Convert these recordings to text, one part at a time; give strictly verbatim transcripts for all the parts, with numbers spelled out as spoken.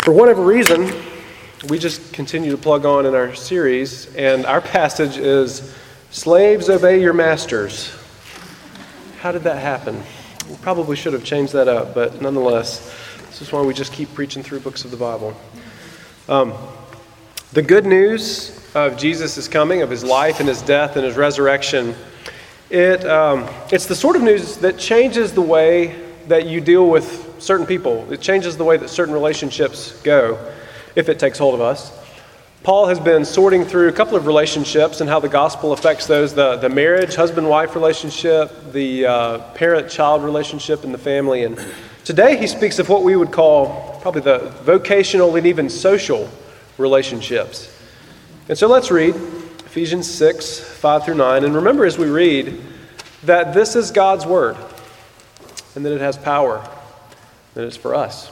For whatever reason, we just continue to plug on in our series, and our passage is, "Slaves, obey your masters." How did that happen? We probably should have changed that up, but nonetheless, this is why we just keep preaching through books of the Bible. Um, the good news of Jesus' coming, of his life and his death and his resurrection, it um, it's the sort of news that changes the way that you deal with certain people. It changes the way that certain relationships go, if it takes hold of us. Paul has been sorting through a couple of relationships and how the gospel affects those, the, the marriage, husband-wife relationship, the uh, parent-child relationship in the family. And today he speaks of what we would call probably the vocational and even social relationships. And so let's read Ephesians six, five through nine. And remember as we read that this is God's word and that it has power, that it's for us.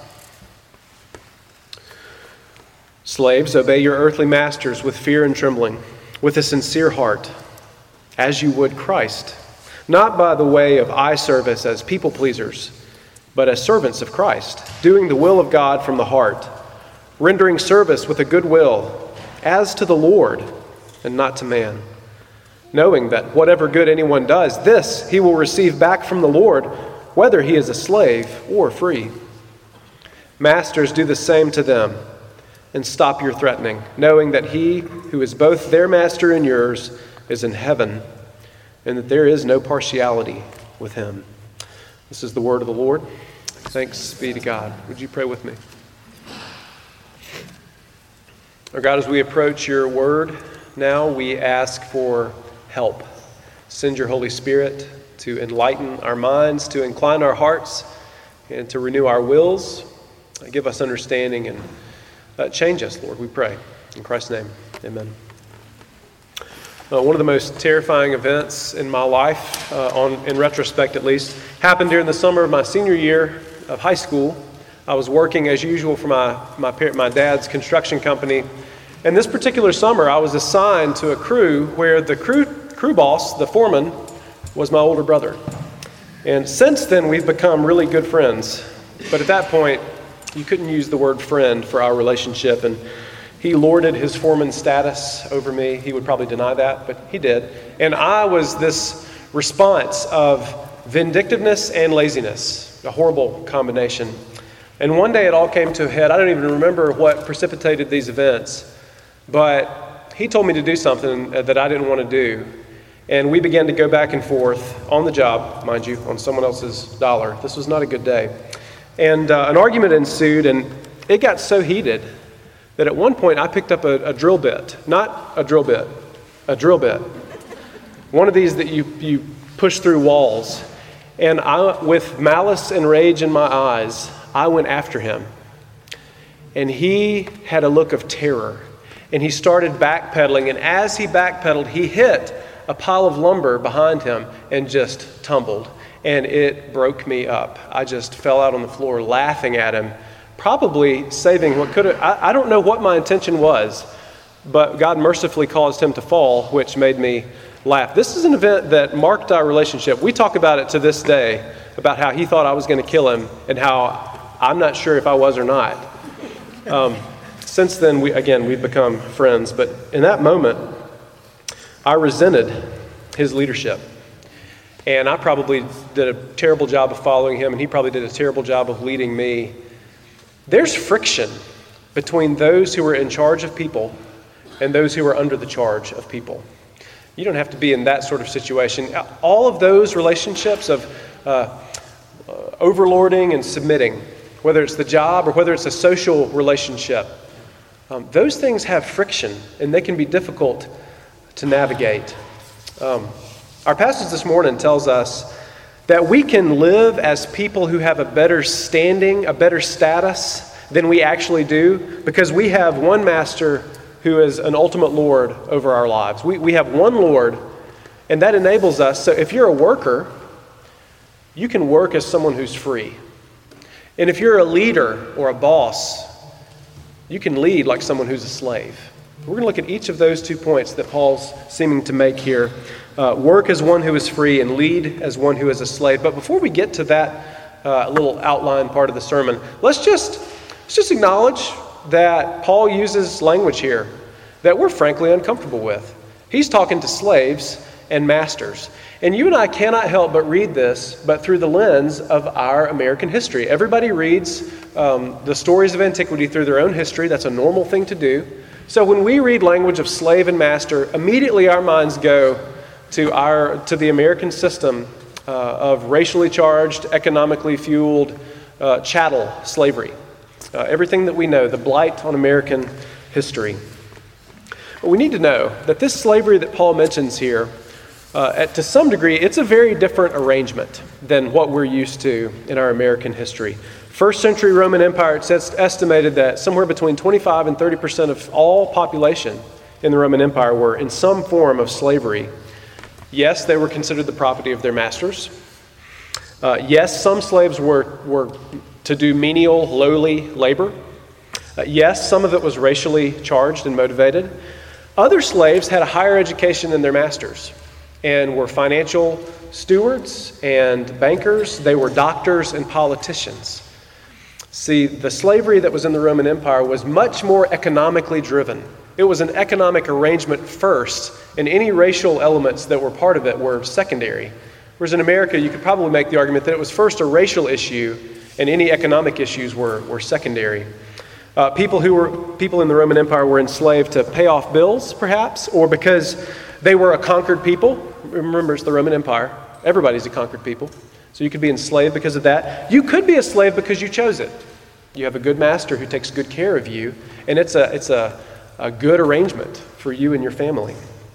Slaves, obey your earthly masters with fear and trembling, with a sincere heart, as you would Christ, not by the way of eye service as people pleasers, but as servants of Christ, doing the will of God from the heart, rendering service with a good will, as to the Lord and not to man, knowing that whatever good anyone does, this he will receive back from the Lord, whether he is a slave or free. Masters, do the same to them, and stop your threatening, knowing that he who is both their master and yours is in heaven, and that there is no partiality with him. This is the word of the Lord. Thanks be to God. Would you pray with me? Our God, as we approach your word now, we ask for help. Send your Holy Spirit to enlighten our minds, to incline our hearts, and to renew our wills. Give us understanding and uh, change us, Lord, we pray. In Christ's name, amen. Uh, one of the most terrifying events in my life, uh, on in retrospect at least, happened during the summer of my senior year of high school. I was working as usual for my, my, parent, my dad's construction company. And this particular summer, I was assigned to a crew where the crew, crew boss, the foreman, was my older brother. And since then, we've become really good friends. But at that point, you couldn't use the word friend for our relationship, and he lorded his foreman status over me. He would probably deny that, but he did. And I was this response of vindictiveness and laziness, a horrible combination. And one day it all came to a head. I don't even remember what precipitated these events, but he told me to do something that I didn't want to do. And we began to go back and forth on the job, mind you, on someone else's dollar. This was not a good day. And uh, an argument ensued, and it got so heated that at one point I picked up a, a drill bit. Not a drill bit, a drill bit. One of these that you, you push through walls. And I, with malice and rage in my eyes, I went after him. And he had a look of terror. And he started backpedaling, and as he backpedaled, he hit a pile of lumber behind him and just tumbled. And it broke me up. I just fell out on the floor laughing at him, probably saving what could have, I, I don't know what my intention was, but God mercifully caused him to fall, which made me laugh. This is an event that marked our relationship. We talk about it to this day, about how he thought I was going to kill him and how I'm not sure if I was or not. Um, since then, we again, we've become friends, but in that moment, I resented his leadership. And I probably did a terrible job of following him, and he probably did a terrible job of leading me. There's friction between those who are in charge of people and those who are under the charge of people. You don't have to be in that sort of situation. All of those relationships of uh, uh, overlording and submitting, whether it's the job or whether it's a social relationship, um, those things have friction, and they can be difficult to navigate. Um, Our passage this morning tells us that we can live as people who have a better standing, a better status than we actually do, because we have one master who is an ultimate Lord over our lives. We, we have one Lord, and that enables us. So if you're a worker, you can work as someone who's free. And if you're a leader or a boss, you can lead like someone who's a slave. We're going to look at each of those two points that Paul's seeming to make here. Uh, work as one who is free and lead as one who is a slave. But before we get to that uh, little outline part of the sermon, let's just let's just acknowledge that Paul uses language here that we're frankly uncomfortable with. He's talking to slaves and masters. And you and I cannot help but read this, but through the lens of our American history. Everybody reads um, the stories of antiquity through their own history. That's a normal thing to do. So when we read language of slave and master, immediately our minds go to our to the American system uh, of racially charged, economically fueled uh, chattel slavery. Uh, everything that we know, the blight on American history. But we need to know that this slavery that Paul mentions here, uh, at, to some degree, it's a very different arrangement than what we're used to in our American history. First century Roman Empire, it's estimated that somewhere between twenty-five and thirty percent of all population in the Roman Empire were in some form of slavery. Yes, they were considered the property of their masters. Uh, yes, some slaves were, were to do menial, lowly labor. Uh, yes, some of it was racially charged and motivated. Other slaves had a higher education than their masters and were financial stewards and bankers. They were doctors and politicians. See, the slavery that was in the Roman Empire was much more economically driven. It was an economic arrangement first, and any racial elements that were part of it were secondary. Whereas in America, you could probably make the argument that it was first a racial issue, and any economic issues were, were secondary. Uh, people who were people in the Roman Empire were enslaved to pay off bills, perhaps, or because they were a conquered people. Remember, it's the Roman Empire. Everybody's a conquered people. So you could be enslaved because of that. You could be a slave because you chose it. You have a good master who takes good care of you, and it's a it's a, a good arrangement for you and your family.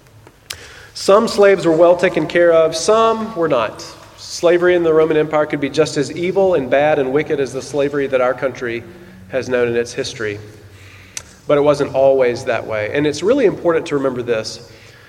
Some slaves were well taken care of, some were not. Slavery in the Roman Empire could be just as evil and bad and wicked as the slavery that our country has known in its history. But it wasn't always that way. And it's really important to remember this.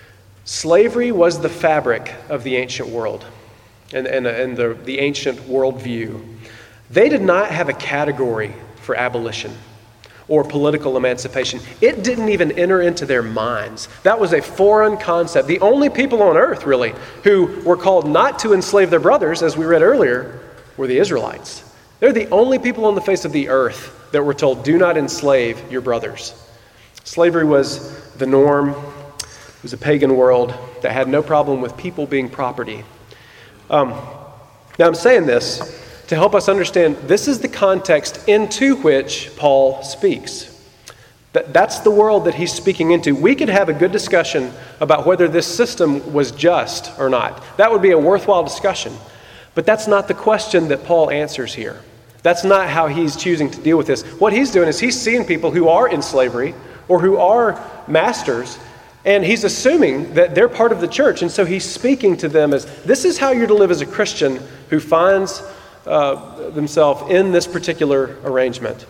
Slavery was the fabric of the ancient world and, and, and the, the ancient worldview. They did not have a category for abolition or political emancipation. It didn't even enter into their minds. That was a foreign concept. The only people on earth, really, who were called not to enslave their brothers, as we read earlier, were the Israelites. They're the only people on the face of the earth that were told, do not enslave your brothers. Slavery was the norm. It was a pagan world that had no problem with people being property. Um, now I'm saying this to help us understand this is the context into which Paul speaks. That, that's the world that he's speaking into. We could have a good discussion about whether this system was just or not. That would be a worthwhile discussion. But that's not the question that Paul answers here. That's not how he's choosing to deal with this. What he's doing is he's seeing people who are in slavery or who are masters, and he's assuming that they're part of the church. And so he's speaking to them as, this is how you're to live as a Christian who finds uh, themselves in this particular arrangement.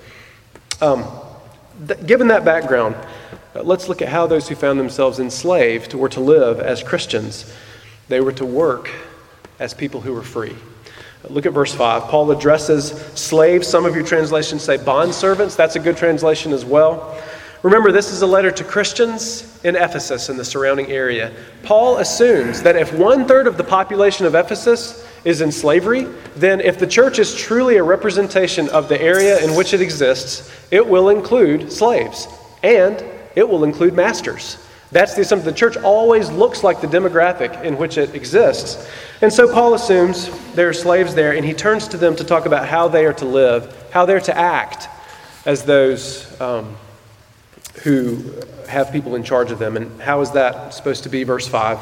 Um, th- given that background, uh, let's look at how those who found themselves enslaved were to live as Christians. They were to work as people who were free. Look at verse five. Paul addresses slaves. Some of your translations say bondservants. That's a good translation as well. Remember, this is a letter to Christians in Ephesus and the surrounding area. Paul assumes that if one-third of the population of Ephesus is in slavery, then if the church is truly a representation of the area in which it exists, it will include slaves, and it will include masters. That's the assumption. The church always looks like the demographic in which it exists. And so Paul assumes there are slaves there, and he turns to them to talk about how they are to live, how they're to act as those um, who have people in charge of them. And how is that supposed to be? Verse five.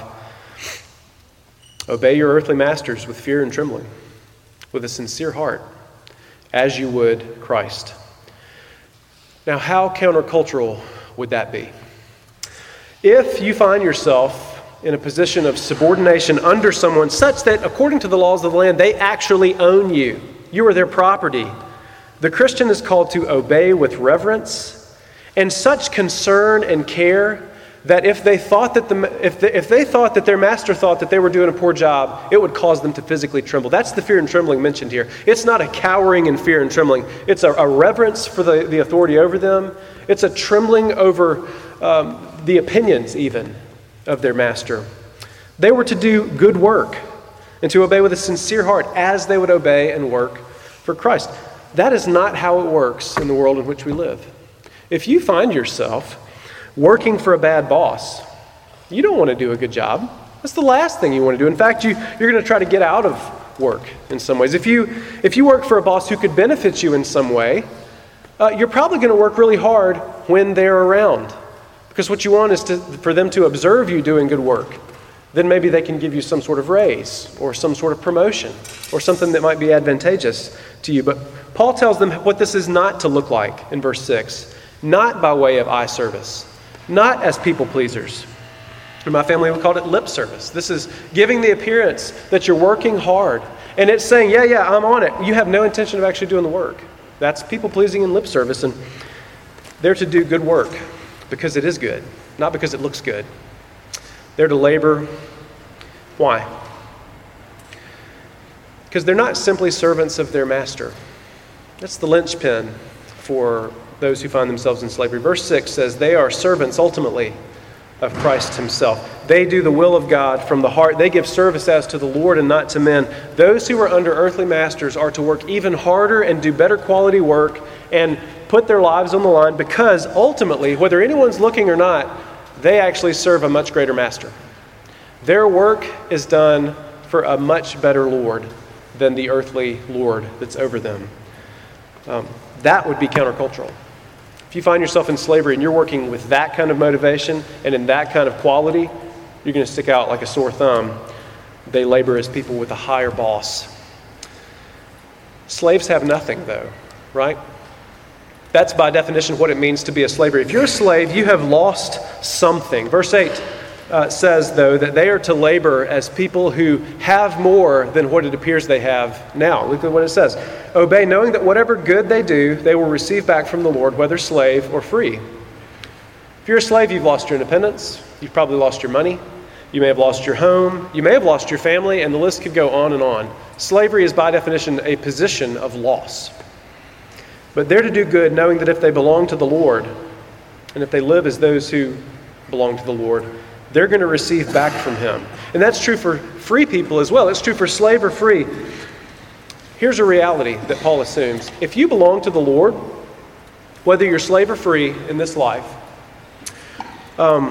Obey your earthly masters with fear and trembling, with a sincere heart, as you would Christ. Now, how countercultural would that be? If you find yourself in a position of subordination under someone such that, according to the laws of the land, they actually own you, you are their property, the Christian is called to obey with reverence and such concern and care that if they thought that the if they, if they thought that their master thought that they were doing a poor job, it would cause them to physically tremble. That's the fear and trembling mentioned here. It's not a cowering in fear and trembling. It's a, a reverence for the, the authority over them. It's a trembling over um, the opinions even of their master. They were to do good work and to obey with a sincere heart as they would obey and work for Christ. That is not how it works in the world in which we live. If you find yourself working for a bad boss, you don't want to do a good job. That's the last thing you want to do. In fact, you, you're going to try to get out of work in some ways. If you, if you work for a boss who could benefit you in some way, uh, you're probably going to work really hard when they're around. Because what you want is to, for them to observe you doing good work. Then maybe they can give you some sort of raise or some sort of promotion or something that might be advantageous to you. But Paul tells them what this is not to look like in verse six. Not by way of eye service, not as people pleasers. In my family, we called it lip service. This is giving the appearance that you're working hard. And it's saying, yeah, yeah, I'm on it. You have no intention of actually doing the work. That's people pleasing and lip service. And they're to do good work because it is good, not because it looks good. They're to labor. Why? Because they're not simply servants of their master. That's the linchpin for those who find themselves in slavery. Verse six says they are servants ultimately of Christ himself. They do the will of God from the heart. They give service as to the Lord and not to men. Those who are under earthly masters are to work even harder and do better quality work and put their lives on the line because ultimately, whether anyone's looking or not, they actually serve a much greater master. Their work is done for a much better Lord than the earthly Lord that's over them. Um, that would be countercultural. If you find yourself in slavery and you're working with that kind of motivation and in that kind of quality, you're going to stick out like a sore thumb. They labor as people with a higher boss. Slaves have nothing, though, right? That's by definition what it means to be a slave. If you're a slave, you have lost something. Verse eight uh, says, though, that they are to labor as people who have more than what it appears they have now. Look at what it says. Obey, knowing that whatever good they do, they will receive back from the Lord, whether slave or free. If you're a slave, you've lost your independence. You've probably lost your money. You may have lost your home. You may have lost your family, and the list could go on and on. Slavery is by definition a position of loss. But they're to do good, knowing that if they belong to the Lord, and if they live as those who belong to the Lord, they're going to receive back from him. And that's true for free people as well. It's true for slave or free. Here's a reality that Paul assumes. If you belong to the Lord, whether you're slave or free in this life, um,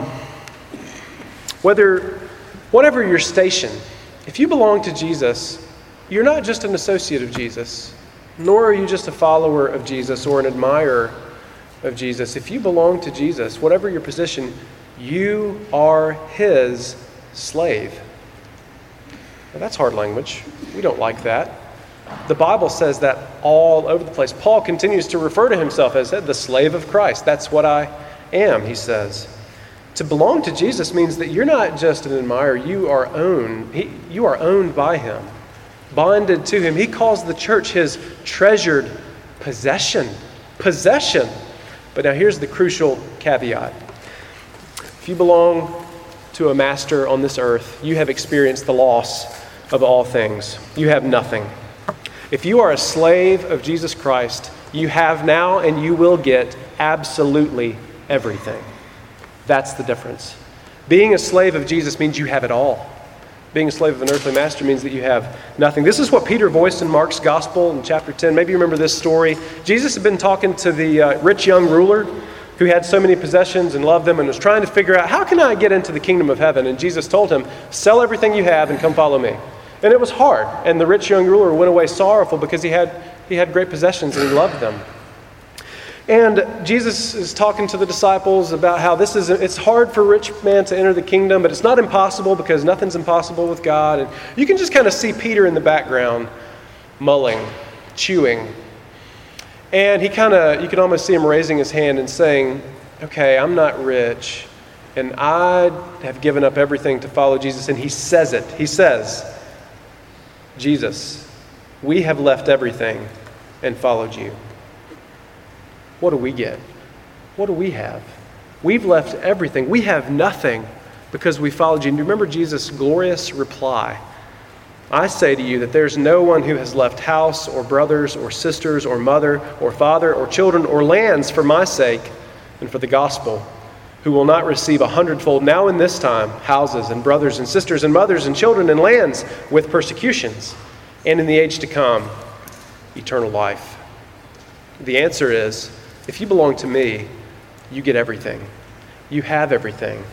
whether, whatever your station, if you belong to Jesus, you're not just an associate of Jesus, nor are you just a follower of Jesus or an admirer of Jesus. If you belong to Jesus, whatever your position, you are his slave. Now, that's hard language. We don't like that. The Bible says that all over the place. Paul continues to refer to himself as the slave of Christ. That's what I am, he says. To belong to Jesus means that you're not just an admirer. You are owned. He, you are owned by him, bonded to him. He calls the church his treasured possession. Possession. But now here's the crucial caveat. If you belong to a master on this earth, you have experienced the loss of all things. You have nothing. If you are a slave of Jesus Christ, you have now and you will get absolutely everything. That's the difference. Being a slave of Jesus means you have it all. Being a slave of an earthly master means that you have nothing. This is what Peter voiced in Mark's Gospel in chapter ten. Maybe you remember this story. Jesus had been talking to the uh, rich young ruler who had so many possessions and loved them and was trying to figure out, how can I get into the kingdom of heaven? And Jesus told him, sell everything you have and come follow me. And it was hard. And the rich young ruler went away sorrowful because he had he had great possessions and he loved them. And Jesus is talking to the disciples about how this is, it's hard for a rich man to enter the kingdom, but it's not impossible because nothing's impossible with God. And you can just kind of see Peter in the background mulling, chewing. And he kind of, you can almost see him raising his hand and saying, okay, I'm not rich, and I have given up everything to follow Jesus. And he says it. He says, Jesus, we have left everything and followed you. What do we get? What do we have? We've left everything. We have nothing because we followed you. And you remember Jesus' glorious reply. I say to you that there's no one who has left house or brothers or sisters or mother or father or children or lands for my sake and for the gospel who will not receive a hundredfold now in this time houses and brothers and sisters and mothers and children and lands with persecutions, and in the age to come eternal life. The answer is, if you belong to me, you get everything. You have everything.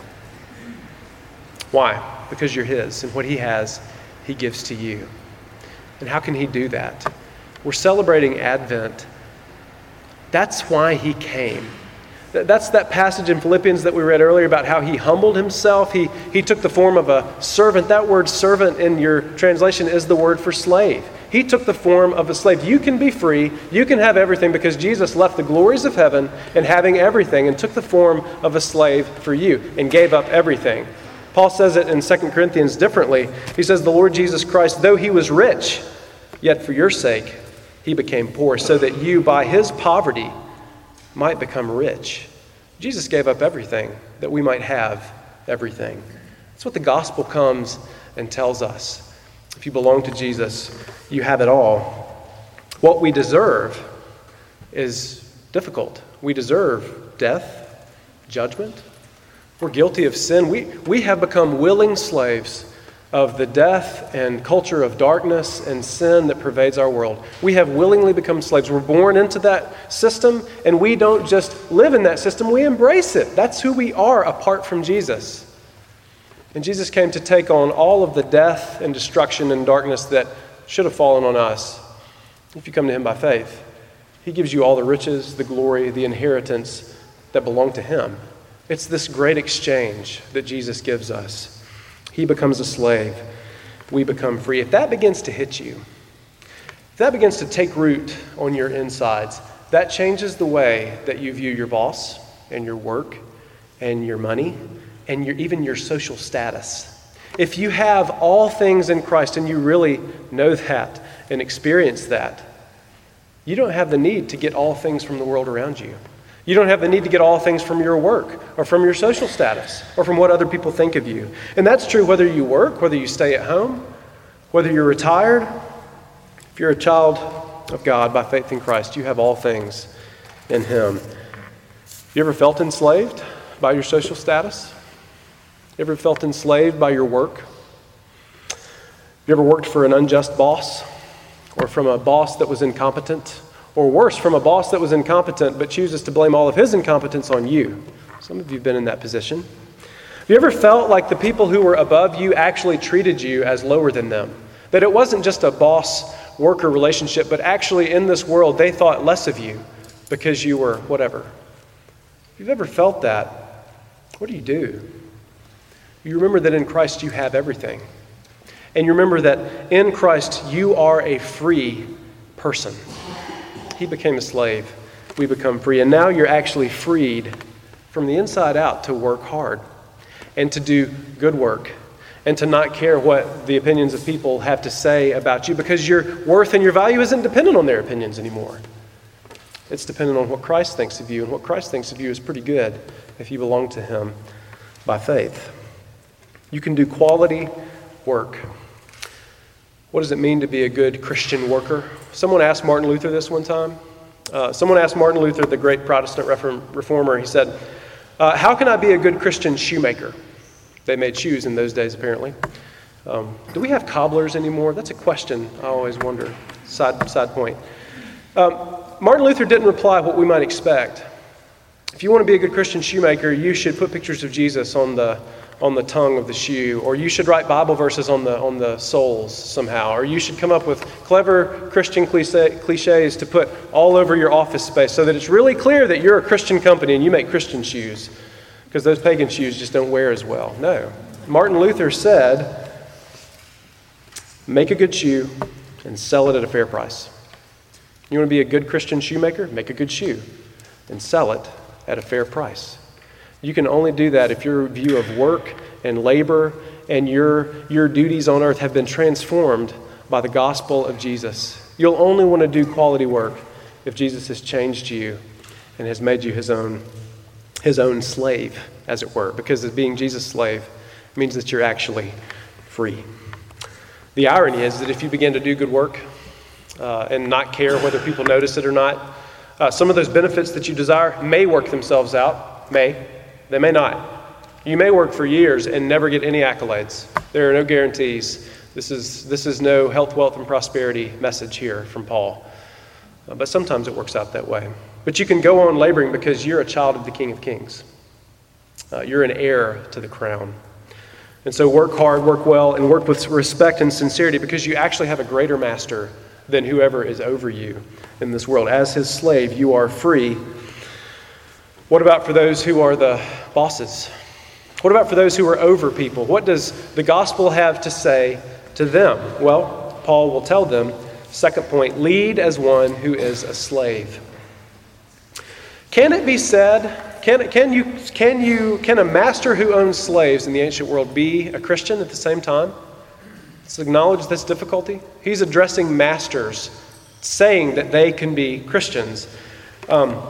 Why? Because you're his, and what he has, he gives to you. And how can he do that? We're celebrating Advent. That's why he came. That's that passage in Philippians that we read earlier about how he humbled himself. He, he took the form of a servant. That word servant in your translation is the word for slave. He took the form of a slave. You can be free. You can have everything because Jesus left the glories of heaven and having everything and took the form of a slave for you and gave up everything. Paul says it in Second Corinthians differently. He says, the Lord Jesus Christ, though he was rich, yet for your sake he became poor, so that you by his poverty might become rich. Jesus gave up everything that we might have everything. That's what the gospel comes and tells us. If you belong to Jesus, you have it all. What we deserve is difficult. We deserve death, judgment. We're guilty of sin. We, we have become willing slaves of the death and culture of darkness and sin that pervades our world. We have willingly become slaves. We're born into that system, and we don't just live in that system, we embrace it. That's who we are apart from Jesus. And Jesus came to take on all of the death and destruction and darkness that should have fallen on us. If you come to him by faith, he gives you all the riches, the glory, the inheritance that belong to him. It's this great exchange that Jesus gives us. He becomes a slave. We become free. If that begins to hit you, if that begins to take root on your insides, that changes the way that you view your boss and your work and your money and your, even your social status. If you have all things in Christ and you really know that and experience that, you don't have the need to get all things from the world around you. You don't have the need to get all things from your work or from your social status or from what other people think of you. And that's true whether you work, whether you stay at home, whether you're retired. If you're a child of God by faith in Christ, you have all things in him. You ever felt enslaved by your social status? You ever felt enslaved by your work? You ever worked for an unjust boss or from a boss that was incompetent? Or worse, from a boss that was incompetent but chooses to blame all of his incompetence on you. Some of you have been in that position. Have you ever felt like the people who were above you actually treated you as lower than them? That it wasn't just a boss-worker relationship, but actually in this world they thought less of you because you were whatever. If you've ever felt that, what do you do? You remember that in Christ you have everything. And you remember that in Christ you are a free person. He became a slave. We become free. And now you're actually freed from the inside out to work hard and to do good work and to not care what the opinions of people have to say about you, because your worth and your value isn't dependent on their opinions anymore. It's dependent on what Christ thinks of you, and what Christ thinks of you is pretty good if you belong to him by faith. You can do quality work. What does it mean to be a good Christian worker? Someone asked Martin Luther this one time. Uh, someone asked Martin Luther, the great Protestant reform, reformer, he said, uh, how can I be a good Christian shoemaker? They made shoes in those days, apparently. Um, do we have cobblers anymore? That's a question I always wonder. Side, side point. Um, Martin Luther didn't reply what we might expect. If you want to be a good Christian shoemaker, you should put pictures of Jesus on the on the tongue of the shoe, or you should write Bible verses on the on the soles somehow, or you should come up with clever Christian cliches to put all over your office space so that it's really clear that you're a Christian company and you make Christian shoes, because those pagan shoes just don't wear as well. No. Martin Luther said, make a good shoe and sell it at a fair price. You want to be a good Christian shoemaker? Make a good shoe and sell it at a fair price. You can only do that if your view of work and labor and your, your duties on earth have been transformed by the gospel of Jesus. You'll only want to do quality work if Jesus has changed you and has made you his own, his own slave, as it were, because as being Jesus' slave means that you're actually free. The irony is that if you begin to do good work uh, and not care whether people notice it or not, uh, some of those benefits that you desire may work themselves out, may. They may not. You may work for years and never get any accolades. There are no guarantees. This is this is no health, wealth, and prosperity message here from Paul. Uh, but sometimes it works out that way. But you can go on laboring because you're a child of the King of Kings. Uh, you're an heir to the crown. And so work hard, work well, and work with respect and sincerity because you actually have a greater master than whoever is over you in this world. As his slave, you are free. What about for those who are the bosses? What about for those who are over people? What does the gospel have to say to them? Well, Paul will tell them, second point, lead as one who is a slave. Can it be said, can, can you, can you, can a master who owns slaves in the ancient world be a Christian at the same time? Let's acknowledge this difficulty. He's addressing masters, saying that they can be Christians. Um,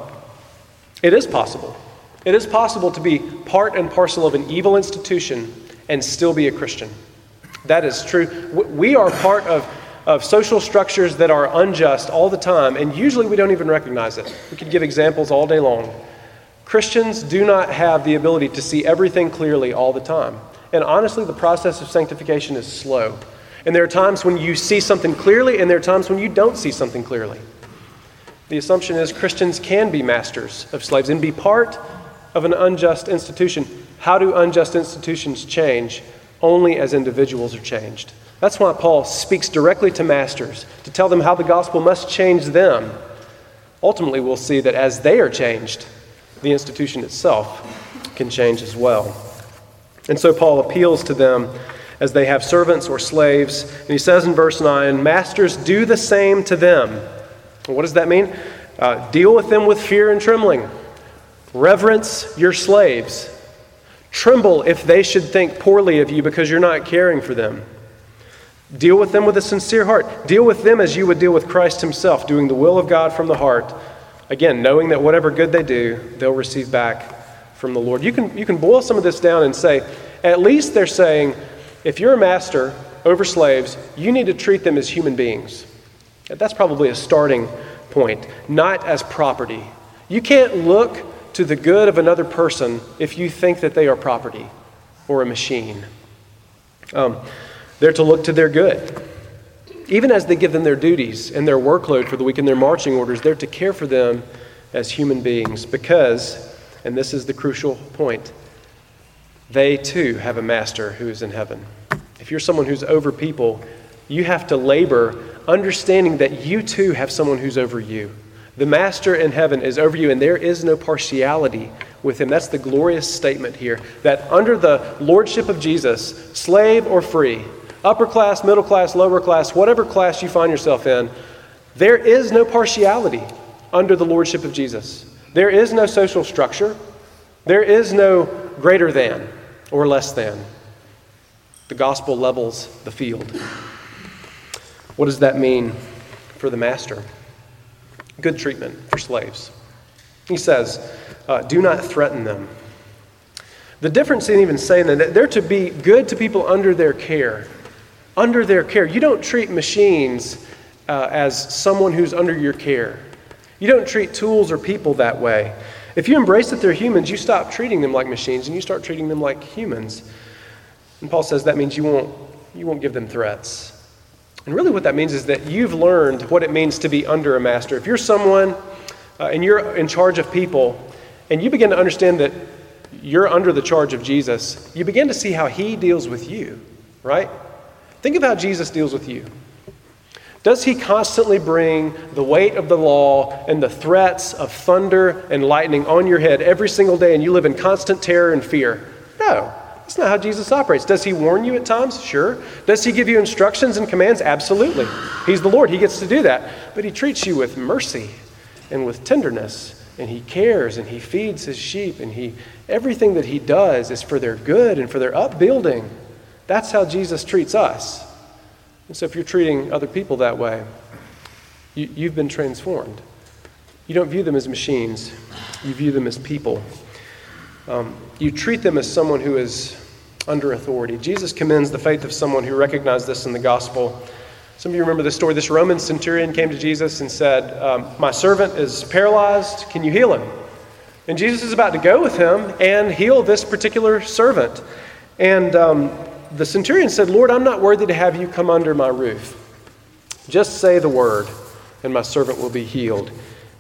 it is possible. It is possible to be part and parcel of an evil institution and still be a Christian. That is true. We are part of of social structures that are unjust all the time, and usually we don't even recognize it. We could give examples all day long. Christians do not have the ability to see everything clearly all the time. And honestly, the process of sanctification is slow. And there are times when you see something clearly, and there are times when you don't see something clearly. The assumption is Christians can be masters of slaves and be part of an unjust institution. How do unjust institutions change? Only as individuals are changed. That's why Paul speaks directly to masters, to tell them how the gospel must change them. Ultimately, we'll see that as they are changed, the institution itself can change as well. And so Paul appeals to them as they have servants or slaves. And he says in verse nine, masters, do the same to them. And what does that mean? Uh, deal with them with fear and trembling. Reverence your slaves. Tremble if they should think poorly of you because you're not caring for them. Deal with them with a sincere heart. Deal with them as you would deal with Christ himself, doing the will of God from the heart. Again, knowing that whatever good they do, they'll receive back from the Lord. You can, you can boil some of this down and say, at least they're saying, if you're a master over slaves, you need to treat them as human beings. That's probably a starting point, not as property. You can't look to the good of another person if you think that they are property or a machine. Um, they're to look to their good. Even as they give them their duties and their workload for the week and their marching orders, they're to care for them as human beings because, and this is the crucial point, they too have a master who is in heaven. If you're someone who's over people, you have to labor understanding that you too have someone who's over you. The master in heaven is over you, and there is no partiality with him. That's the glorious statement here, that under the lordship of Jesus, slave or free, upper class, middle class, lower class, whatever class you find yourself in, there is no partiality under the lordship of Jesus. There is no social structure. There is no greater than or less than. The gospel levels the field. What does that mean for the master? Good treatment for slaves. He says, uh, do not threaten them. The difference in even saying that, they're to be good to people under their care. Under their care. You don't treat machines uh, as someone who's under your care. You don't treat tools or people that way. If you embrace that they're humans, you stop treating them like machines and you start treating them like humans. And Paul says that means you won't, you won't give them threats. And really what that means is that you've learned what it means to be under a master. If you're someone uh, and you're in charge of people and you begin to understand that you're under the charge of Jesus, you begin to see how he deals with you, right? Think of how Jesus deals with you. Does he constantly bring the weight of the law and the threats of thunder and lightning on your head every single day and you live in constant terror and fear? No. That's not how Jesus operates. Does he warn you at times? Sure. Does he give you instructions and commands? Absolutely. He's the Lord. He gets to do that. But he treats you with mercy and with tenderness, and he cares, and he feeds his sheep, and he everything that he does is for their good and for their upbuilding. That's how Jesus treats us. And so if you're treating other people that way, you, you've been transformed. You don't view them as machines. You view them as people. Um, you treat them as someone who is under authority. Jesus commends the faith of someone who recognized this in the gospel. Some of you remember this story. This Roman centurion came to Jesus and said, um, my servant is paralyzed. Can you heal him? And Jesus is about to go with him and heal this particular servant. And um, the centurion said, Lord, I'm not worthy to have you come under my roof. Just say the word, and my servant will be healed.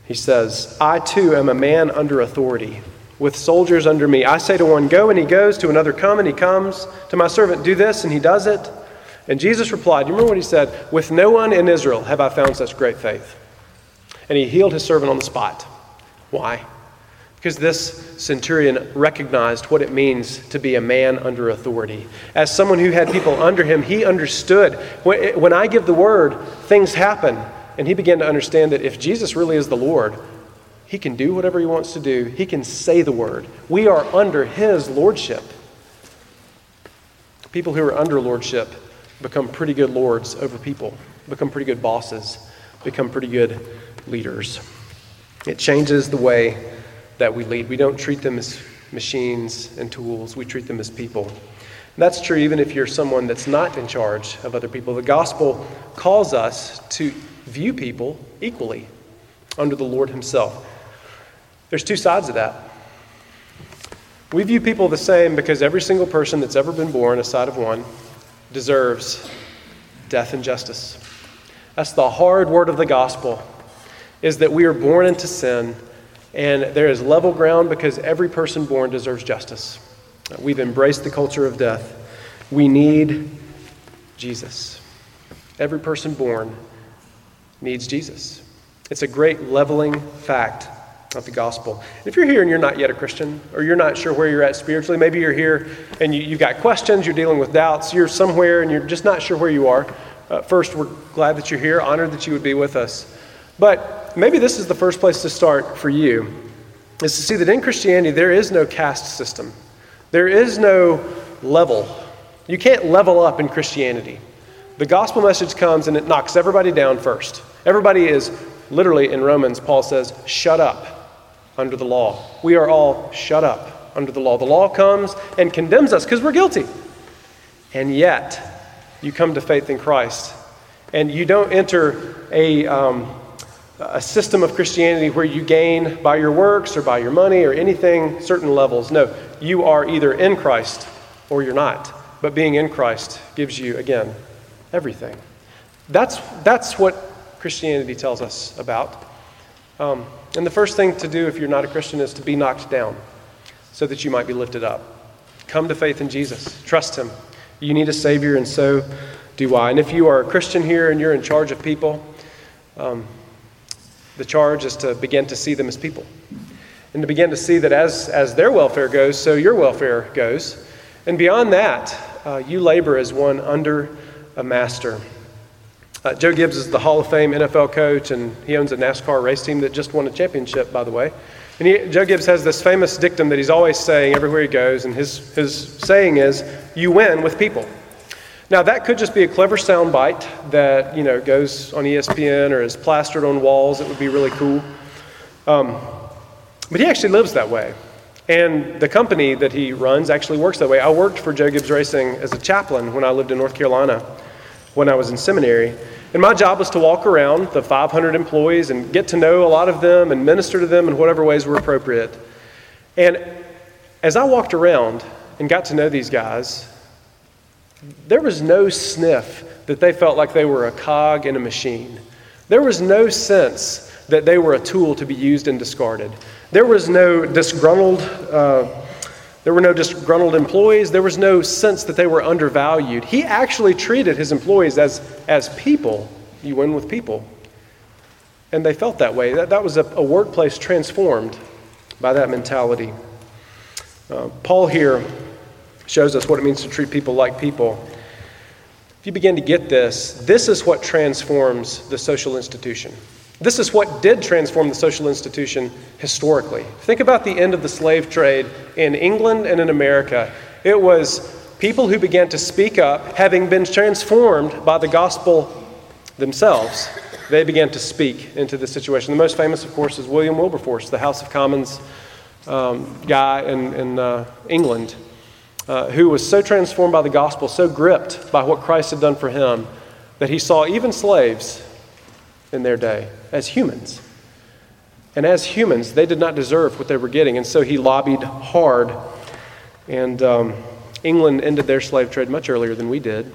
He says, I too am a man under authority, with soldiers under me. I say to one, go, and he goes, to another, come, and he comes, to my servant, do this, and he does it. And Jesus replied, you remember what he said? With no one in Israel have I found such great faith. And he healed his servant on the spot. Why? Because this centurion recognized what it means to be a man under authority. As someone who had people under him, he understood, when, when I give the word, things happen. And he began to understand that if Jesus really is the Lord, he can do whatever he wants to do. He can say the word. We are under his lordship. People who are under lordship become pretty good lords over people, become pretty good bosses, become pretty good leaders. It changes the way that we lead. We don't treat them as machines and tools. We treat them as people. And that's true even if you're someone that's not in charge of other people. The gospel calls us to view people equally under the Lord himself. There's two sides of that. We view people the same because every single person that's ever been born, aside of one, deserves death and justice. That's the hard word of the gospel, is that we are born into sin, and there is level ground because every person born deserves justice. We've embraced the culture of death. We need Jesus. Every person born needs Jesus. It's a great leveling fact of the gospel. If you're here and you're not yet a Christian, or you're not sure where you're at spiritually, maybe you're here and you, you've got questions, you're dealing with doubts, you're somewhere and you're just not sure where you are. Uh, first, we're glad that you're here, honored that you would be with us. But maybe this is the first place to start for you, is to see that in Christianity, there is no caste system. There is no level. You can't level up in Christianity. The gospel message comes and it knocks everybody down first. Everybody is literally, in Romans, Paul says, shut up under the law. We are all shut up under the law. The law comes and condemns us because we're guilty. And yet, you come to faith in Christ. And you don't enter a, um, a system of Christianity where you gain by your works or by your money or anything, certain levels. No, you are either in Christ or you're not. But being in Christ gives you, again, everything. That's, that's what Christianity tells us about. Um, and the first thing to do if you're not a Christian is to be knocked down so that you might be lifted up. Come to faith in Jesus. Trust him. You need a Savior, and so do I. And if you are a Christian here and you're in charge of people, um, the charge is to begin to see them as people. And to begin to see that as, as their welfare goes, so your welfare goes. And beyond that, uh, you labor as one under a master. Uh, Joe Gibbs is the Hall of Fame N F L coach, and he owns a NASCAR race team that just won a championship, by the way. And he, Joe Gibbs has this famous dictum that he's always saying everywhere he goes, and his, his saying is, you win with people. Now, that could just be a clever soundbite that, you know, goes on E S P N or is plastered on walls. It would be really cool. Um, but he actually lives that way. And the company that he runs actually works that way. I worked for Joe Gibbs Racing as a chaplain when I lived in North Carolina, when I was in seminary. And my job was to walk around the five hundred employees and get to know a lot of them and minister to them in whatever ways were appropriate. And as I walked around and got to know these guys, there was no sniff that they felt like they were a cog in a machine. There was no sense that they were a tool to be used and discarded. There was no disgruntled uh, There were no disgruntled employees. There was no sense that they were undervalued. He actually treated his employees as, as people. You win with people. And they felt that way. That, that was a, a workplace transformed by that mentality. Uh, Paul here shows us what it means to treat people like people. If you begin to get this, this is what transforms the social institution. This is what did transform the social institution historically. Think about the end of the slave trade in England and in America. It was people who began to speak up, having been transformed by the gospel themselves. They began to speak into the situation. The most famous, of course, is William Wilberforce, the House of Commons um, guy in, in uh, England, uh, who was so transformed by the gospel, so gripped by what Christ had done for him, that he saw even slaves in their day as humans. And as humans, they did not deserve what they were getting. And so he lobbied hard. And um, England ended their slave trade much earlier than we did.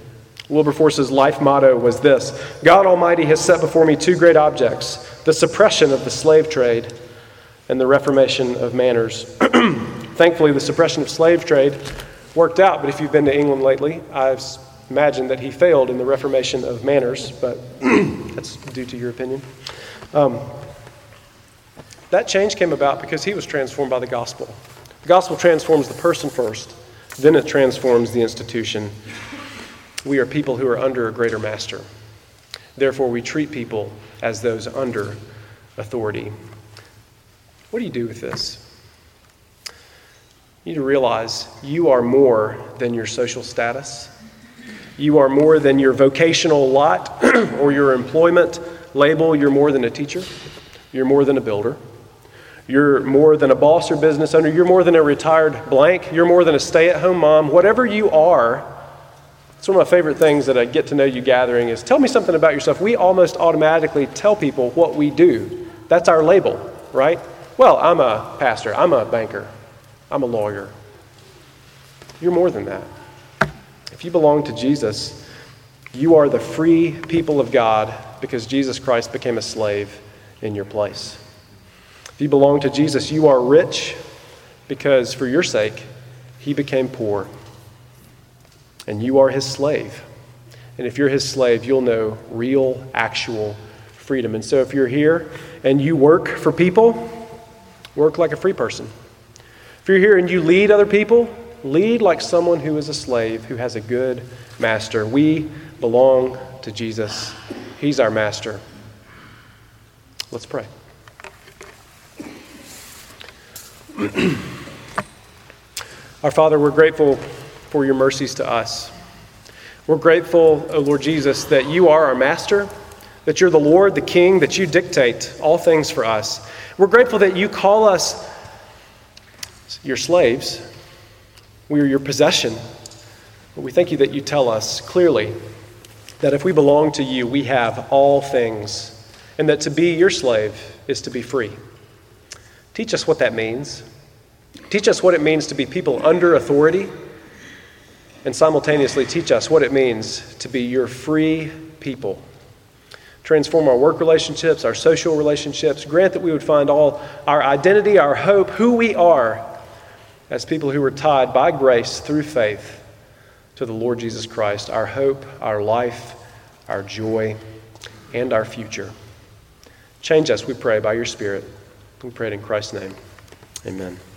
Wilberforce's life motto was this: God Almighty has set before me two great objects, the suppression of the slave trade and the reformation of manners. Thankfully, the suppression of slave trade worked out, but if you've been to England lately, I've imagined that he failed in the reformation of manners, but that's due to your opinion. Um, that change came about because he was transformed by the gospel. The gospel transforms the person first, then it transforms the institution. We are people who are under a greater master. Therefore, we treat people as those under authority. What do you do with this? You need to realize you are more than your social status. You are more than your vocational lot or your employment label. You're more than a teacher. You're more than a builder. You're more than a boss or business owner. You're more than a retired blank. You're more than a stay-at-home mom. Whatever you are, it's one of my favorite things that I get to know you gathering is tell me something about yourself. We almost automatically tell people what we do. That's our label, right? Well, I'm a pastor. I'm a banker. I'm a lawyer. You're more than that. If you belong to Jesus, you are the free people of God because Jesus Christ became a slave in your place. If you belong to Jesus, you are rich because for your sake, he became poor. And you are his slave. And if you're his slave, you'll know real, actual freedom. And so if you're here and you work for people, work like a free person. If you're here and you lead other people, lead like someone who is a slave, who has a good master. We belong to Jesus. He's our master. Let's pray. Our Father, we're grateful for your mercies to us. We're grateful, O Lord Jesus, that you are our master, that you're the Lord, the King, that you dictate all things for us. We're grateful that you call us your slaves. We are your possession. But we thank you that you tell us clearly that if we belong to you, we have all things, and that to be your slave is to be free. Teach us what that means. Teach us what it means to be people under authority, and simultaneously teach us what it means to be your free people. Transform our work relationships, our social relationships. Grant that we would find all our identity, our hope, who we are as people who are tied by grace through faith to the Lord Jesus Christ, our hope, our life, our joy, and our future. Change us, we pray, by your Spirit. We pray it in Christ's name. Amen.